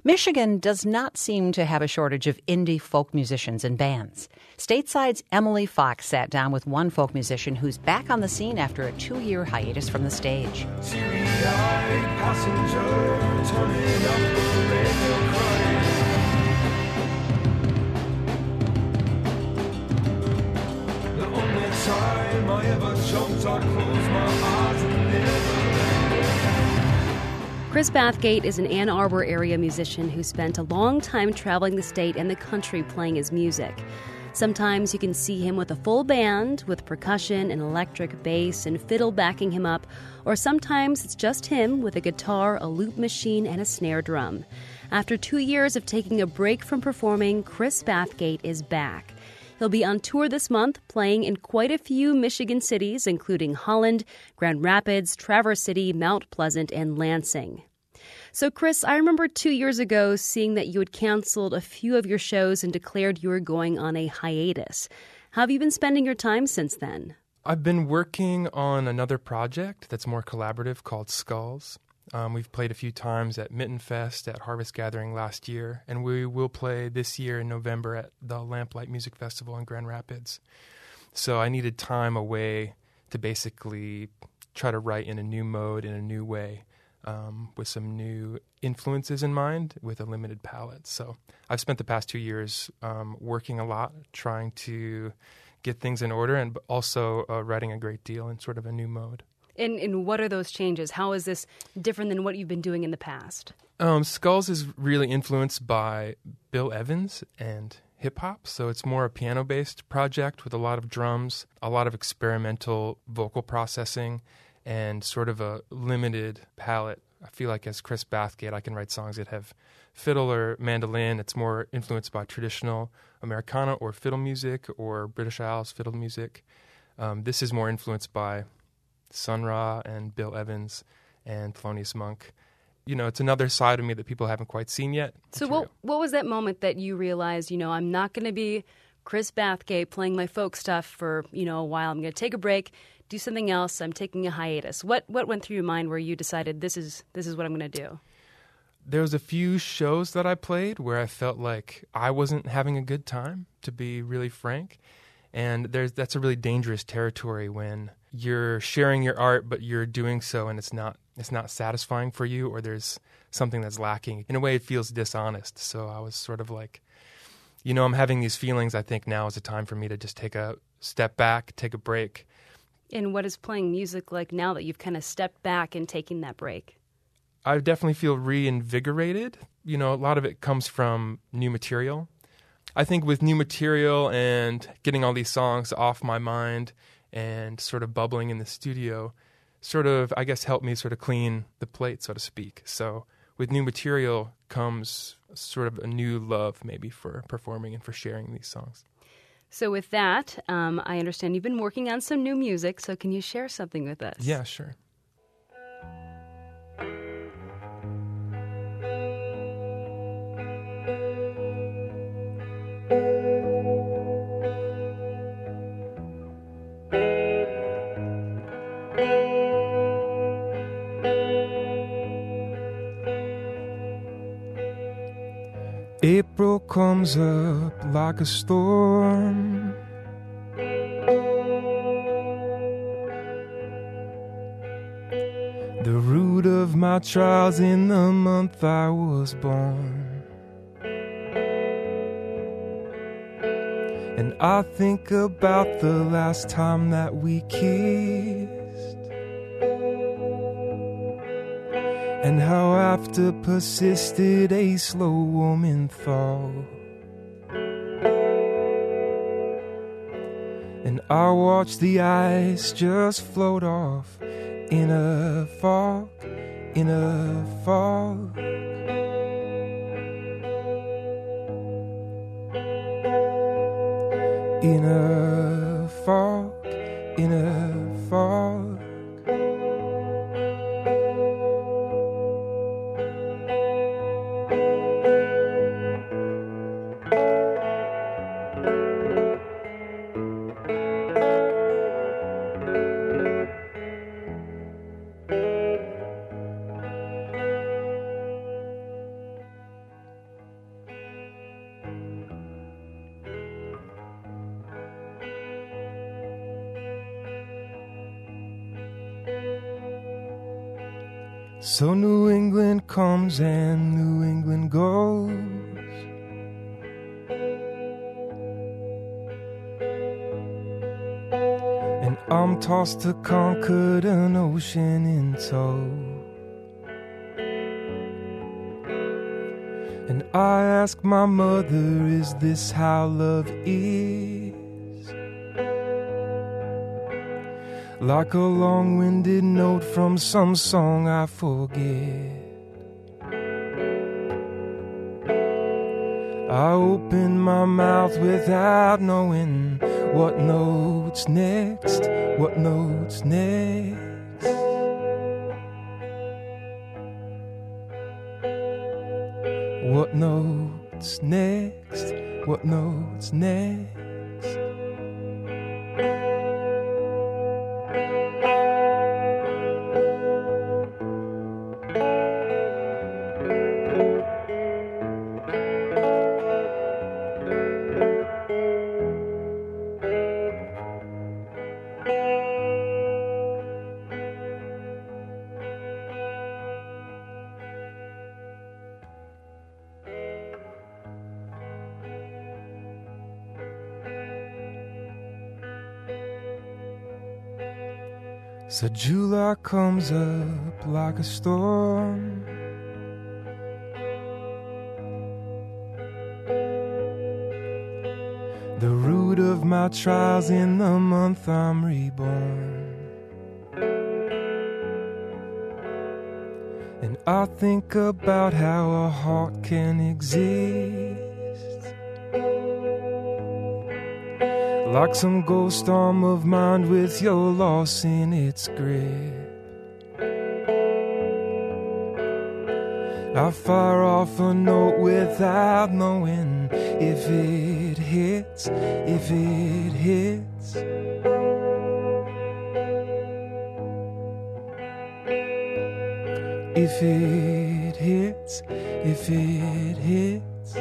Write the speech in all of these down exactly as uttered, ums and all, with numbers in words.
Michigan does not seem to have a shortage of indie folk musicians and bands. Stateside's Emily Fox sat down with one folk musician who's back on the scene after a two-year hiatus from the stage. Teary-eyed passenger turning up the radio crying. The only time I ever jumped, I closed my eyes and never. Chris Bathgate is an Ann Arbor area musician who spent a long time traveling the state and the country playing his music. Sometimes you can see him with a full band, with percussion and electric bass and fiddle backing him up, or sometimes it's just him with a guitar, a loop machine, and a snare drum. After two years of taking a break from performing, Chris Bathgate is back. He'll be on tour this month, playing in quite a few Michigan cities, including Holland, Grand Rapids, Traverse City, Mount Pleasant, and Lansing. So, Chris, I remember two years ago seeing that you had canceled a few of your shows and declared you were going on a hiatus. How have you been spending your time since then? I've been working on another project that's more collaborative called Skulls. Um, we've played a few times at Mitten Fest, at Harvest Gathering last year, and we will play this year in November at the Lamplight Music Festival in Grand Rapids. So I needed time away to basically try to write in a new mode, in a new way, um, with some new influences in mind, with a limited palette. So I've spent the past two years um, working a lot, trying to get things in order, and also uh, writing a great deal in sort of a new mode. And, and what are those changes? How is this different than what you've been doing in the past? Um, Skulls is really influenced by Bill Evans and hip-hop, so it's more a piano-based project with a lot of drums, a lot of experimental vocal processing, and sort of a limited palette. I feel like as Chris Bathgate, I can write songs that have fiddle or mandolin. It's more influenced by traditional Americana or fiddle music or British Isles fiddle music. Um, this is more influenced by Sun Ra and Bill Evans and Thelonious Monk. You know, it's another side of me that people haven't quite seen yet. So It's what real. what was that moment that you realized, you know, I'm not going to be Chris Bathgate playing my folk stuff for, you know, a while. I'm going to take a break, do something else. I'm taking a hiatus. What what went through your mind where you decided this is this is what I'm going to do? There was a few shows that I played where I felt like I wasn't having a good time, to be really frank. And there's that's a really dangerous territory when you're sharing your art, but you're doing so and it's not it's not satisfying for you, or there's something that's lacking. In a way, it feels dishonest. So I was sort of like, you know, I'm having these feelings. I think now is the time for me to just take a step back, take a break. And what is playing music like now that you've kind of stepped back and taken that break? I definitely feel reinvigorated. You know, a lot of it comes from new material. I think with new material and getting all these songs off my mind and sort of bubbling in the studio sort of, I guess, helped me sort of clean the plate, so to speak. So with new material comes sort of a new love maybe for performing and for sharing these songs. So with that, um, I understand you've been working on some new music, so can you share something with us? Yeah, sure. April comes up like a storm. The root of my trials in the month I was born. And I think about the last time that we kissed, and how after persisted a slow woman thaw. And I watched the ice just float off in a fog, in a fog. In a fog, in a fog. So New England comes and New England goes. And I'm tossed to Concord, an ocean in tow. And I ask my mother, is this how love is? Like a long-winded note from some song I forget. I open my mouth without knowing what note's next, what note's next. What note's next, what note's next. So July comes up like a storm. The root of my trials in the month I'm reborn. And I think about how a heart can exist like some ghost arm of mind with your loss in its grip. I fire off a note without knowing if it hits, if it hits. If it hits, if it hits.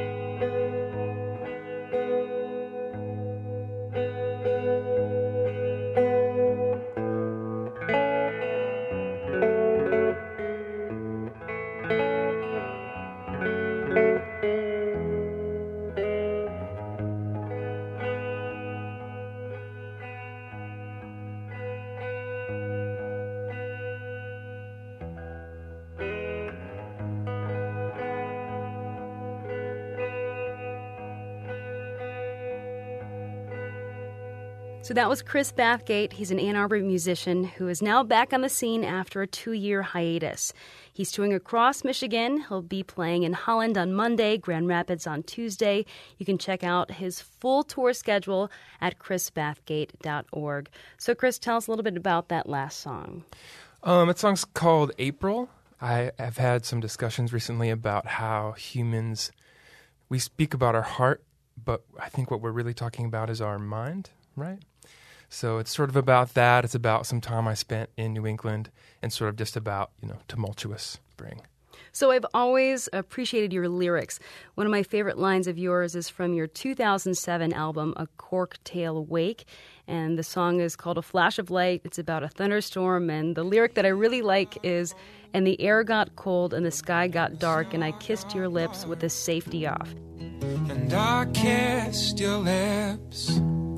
So that was Chris Bathgate. He's an Ann Arbor musician who is now back on the scene after a two-year hiatus. He's touring across Michigan. He'll be playing in Holland on Monday, Grand Rapids on Tuesday. You can check out his full tour schedule at chris bathgate dot org. So, Chris, tell us a little bit about that last song. Um, that song's called April. I have had some discussions recently about how humans, we speak about our heart, but I think what we're really talking about is our mind, right? So it's sort of about that. It's about some time I spent in New England and sort of just about, you know, tumultuous spring. So I've always appreciated your lyrics. One of my favorite lines of yours is from your two thousand seven album, A Corktail Wake, and the song is called A Flash of Light. It's about a thunderstorm, and the lyric that I really like is, and the air got cold and the sky got dark, and I kissed your lips with the safety off. And I kissed your lips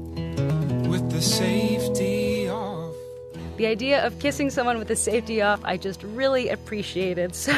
with the safety off. The idea of kissing someone with the safety off, I just really appreciated. So,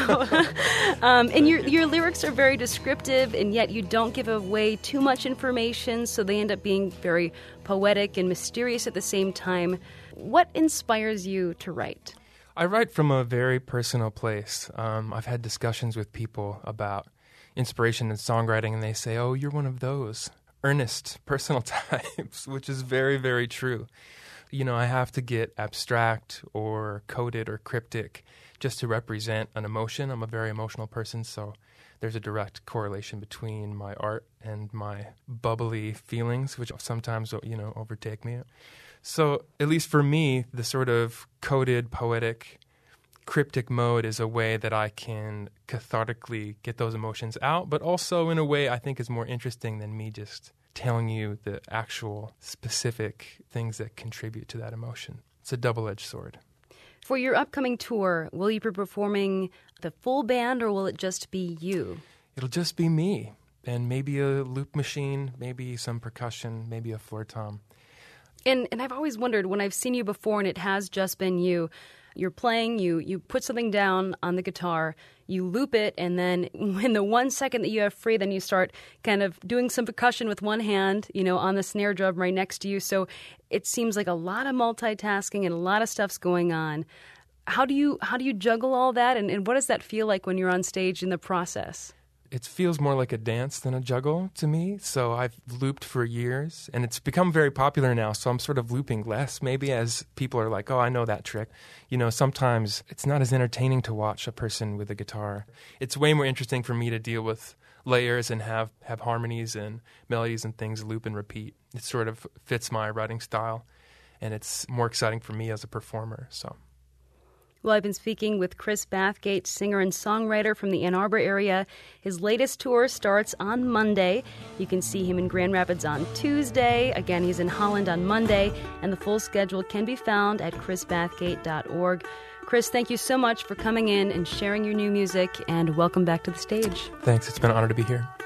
um, and your your lyrics are very descriptive, and yet you don't give away too much information, so they end up being very poetic and mysterious at the same time. What inspires you to write? I write from a very personal place. Um, I've had discussions with people about inspiration and songwriting, and they say, oh, you're one of those earnest personal types, which is very, very true. You know, I have to get abstract or coded or cryptic just to represent an emotion. I'm a very emotional person, so there's a direct correlation between my art and my bubbly feelings, which sometimes, you know, overtake me. So at least for me, the sort of coded, poetic, cryptic mode is a way that I can cathartically get those emotions out, but also in a way I think is more interesting than me just telling you the actual specific things that contribute to that emotion. It's a double-edged sword. For your upcoming tour, will you be performing the full band or will it just be you? It'll just be me and maybe a loop machine, maybe some percussion, maybe a floor tom. And and I've always wondered, when I've seen you before and it has just been you, you're playing, you you put something down on the guitar, you loop it, and then in the one second that you have free, then you start kind of doing some percussion with one hand, you know, on the snare drum right next to you. So it seems like a lot of multitasking and a lot of stuff's going on. How do you how do you juggle all that, and, and what does that feel like when you're on stage in the process? It feels more like a dance than a juggle to me. So I've looped for years, and it's become very popular now. So I'm sort of looping less, maybe, as people are like, oh, I know that trick. You know, sometimes it's not as entertaining to watch a person with a guitar. It's way more interesting for me to deal with layers and have, have harmonies and melodies and things loop and repeat. It sort of fits my writing style, and it's more exciting for me as a performer. So. Well, I've been speaking with Chris Bathgate, singer and songwriter from the Ann Arbor area. His latest tour starts on Monday. You can see him in Grand Rapids on Tuesday. Again, he's in Holland on Monday, and the full schedule can be found at chris bathgate dot org. Chris, thank you so much for coming in and sharing your new music, and welcome back to the stage. Thanks. It's been an honor to be here.